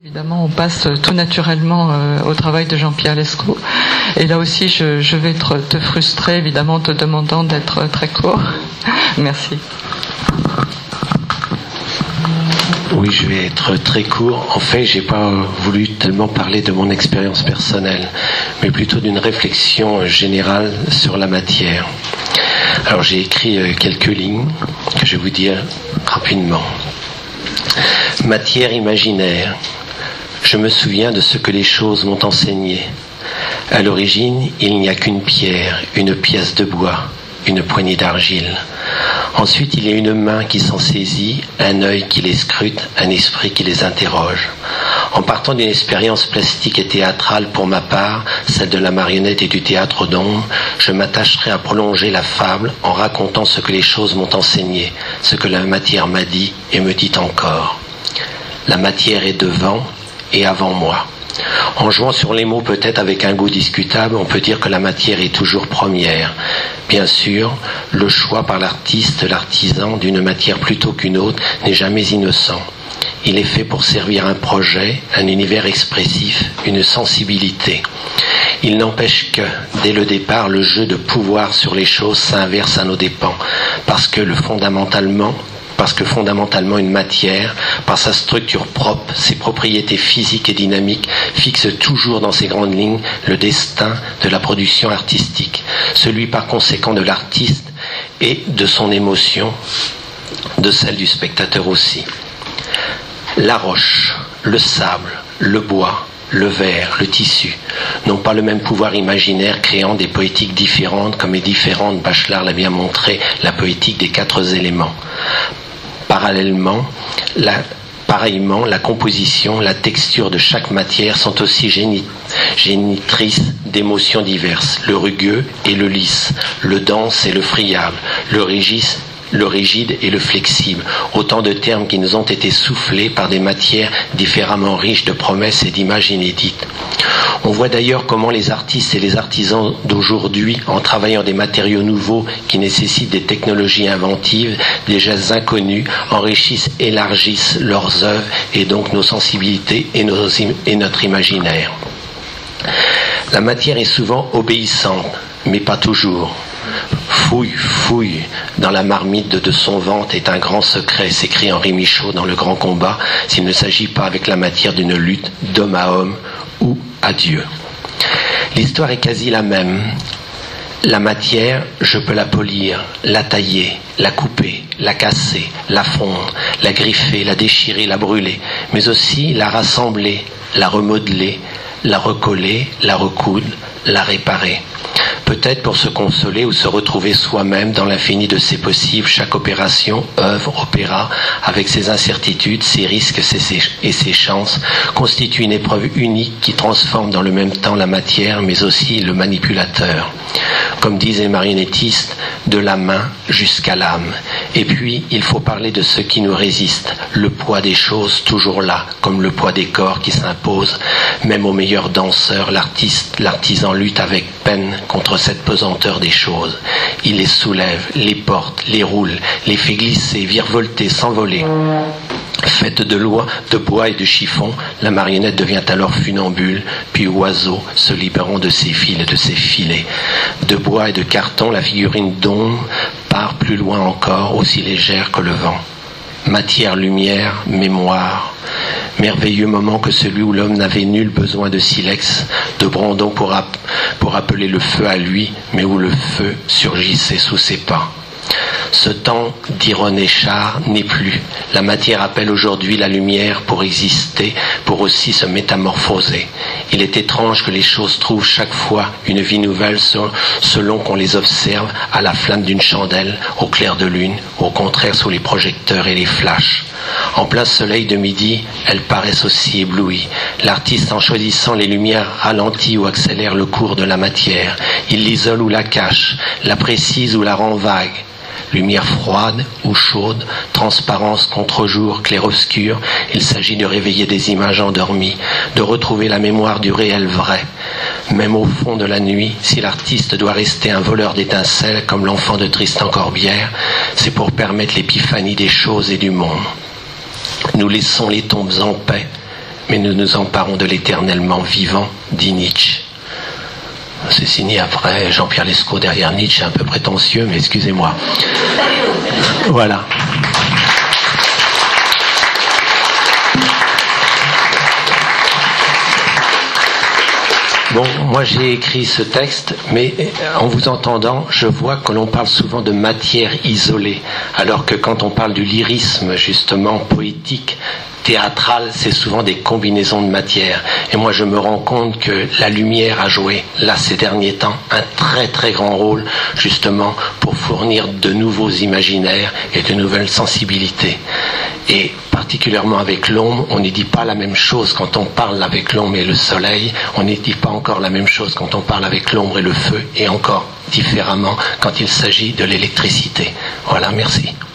Évidemment, on passe tout naturellement au travail de Jean-Pierre Lescaut. Et là aussi, je vais te frustrer, évidemment, en te demandant d'être très court. Merci. Oui, je vais être très court. En fait, j'ai pas voulu tellement parler de mon expérience personnelle, mais plutôt d'une réflexion générale sur la matière. Alors, j'ai écrit quelques lignes que je vais vous dire rapidement. Matière imaginaire. Je me souviens de ce que les choses m'ont enseigné. À l'origine, il n'y a qu'une pierre, une pièce de bois, une poignée d'argile. Ensuite, il y a une main qui s'en saisit, un œil qui les scrute, un esprit qui les interroge. En partant d'une expérience plastique et théâtrale pour ma part, celle de la marionnette et du théâtre d'ombre, je m'attacherai à prolonger la fable en racontant ce que les choses m'ont enseigné, ce que la matière m'a dit et me dit encore. La matière est devant et avant moi. En jouant sur les mots peut-être avec un goût discutable, on peut dire que la matière est toujours première. Bien sûr, le choix par l'artiste, l'artisan, d'une matière plutôt qu'une autre n'est jamais innocent. Il est fait pour servir un projet, un univers expressif, une sensibilité. Il n'empêche que, dès le départ, le jeu de pouvoir sur les choses s'inverse à nos dépens, parce que fondamentalement une matière, par sa structure propre, ses propriétés physiques et dynamiques, fixe toujours dans ses grandes lignes le destin de la production artistique, celui par conséquent de l'artiste et de son émotion, de celle du spectateur aussi. La roche, le sable, le bois, le verre, le tissu n'ont pas le même pouvoir imaginaire, créant des poétiques différentes, comme est différente, Bachelard l'a bien montré, la poétique des 4 éléments. Pareillement, la composition, la texture de chaque matière sont aussi génitrices d'émotions diverses. Le rugueux et le lisse, le dense et le friable, le rigide et le flexible, autant de termes qui nous ont été soufflés par des matières différemment riches de promesses et d'images inédites. On voit d'ailleurs comment les artistes et les artisans d'aujourd'hui, en travaillant des matériaux nouveaux qui nécessitent des technologies inventives, des gestes inconnus, enrichissent, élargissent leurs œuvres et donc nos sensibilités et notre imaginaire. La matière est souvent obéissante, mais pas toujours. Fouille, dans la marmite de son ventre est un grand secret, s'écrit Henri Michaud dans Le Grand Combat, s'il ne s'agit pas avec la matière d'une lutte d'homme à homme ou à Dieu. L'histoire est quasi la même. La matière, je peux la polir, la tailler, la couper, la casser, la fondre, la griffer, la déchirer, la brûler, mais aussi la rassembler, la remodeler, la recoller, la recoudre, la réparer. Peut-être pour se consoler ou se retrouver soi-même dans l'infini de ses possibles, chaque opération, œuvre, opéra, avec ses incertitudes, ses risques et ses chances, constitue une épreuve unique qui transforme dans le même temps la matière, mais aussi le manipulateur. Comme disent les marionnettistes, de la main jusqu'à l'âme. Et puis, il faut parler de ce qui nous résiste, le poids des choses toujours là, comme le poids des corps qui s'impose. Même aux meilleurs danseurs, l'artisan lutte avec peine contre cette pesanteur des choses. Il les soulève, les porte, les roule, les fait glisser, virevolter, s'envoler. Faite de bois et de chiffon, la marionnette devient alors funambule, puis oiseau, se libérant de ses fils et de ses filets. De bois et de carton, la figurine d'ombre part plus loin encore, aussi légère que le vent. Matière, lumière, mémoire. Merveilleux moment que celui où l'homme n'avait nul besoin de silex, de brandon pour appeler le feu à lui, mais où le feu surgissait sous ses pas. Ce temps d'Ironéchard n'est plus. La matière appelle aujourd'hui la lumière pour exister, pour aussi se métamorphoser. Il est étrange que les choses trouvent chaque fois une vie nouvelle selon qu'on les observe à la flamme d'une chandelle, au clair de lune, au contraire sous les projecteurs et les flashs. En plein soleil de midi, elles paraissent aussi éblouies. L'artiste, en choisissant les lumières, ralentit ou accélère le cours de la matière. Il l'isole ou la cache, la précise ou la rend vague. Lumière froide ou chaude, transparence contre jour, clair-obscur, il s'agit de réveiller des images endormies, de retrouver la mémoire du réel vrai. Même au fond de la nuit, si l'artiste doit rester un voleur d'étincelles comme l'enfant de Tristan Corbière, c'est pour permettre l'épiphanie des choses et du monde. Nous laissons les tombes en paix, mais nous nous emparons de l'éternellement vivant, dit Nietzsche. C'est signé après Jean-Pierre Lescaut derrière Nietzsche, un peu prétentieux, mais excusez-moi. Voilà. Bon, moi j'ai écrit ce texte, mais en vous entendant, je vois que l'on parle souvent de matière isolée, alors que quand on parle du lyrisme, justement, poétique, théâtral, c'est souvent des combinaisons de matière. Et moi je me rends compte que la lumière a joué, là ces derniers temps, un très très grand rôle, justement, pour fournir de nouveaux imaginaires et de nouvelles sensibilités. Et particulièrement avec l'ombre, on ne dit pas la même chose quand on parle avec l'ombre et le soleil, on ne dit pas encore la même chose quand on parle avec l'ombre et le feu, et encore différemment quand il s'agit de l'électricité. Voilà, merci.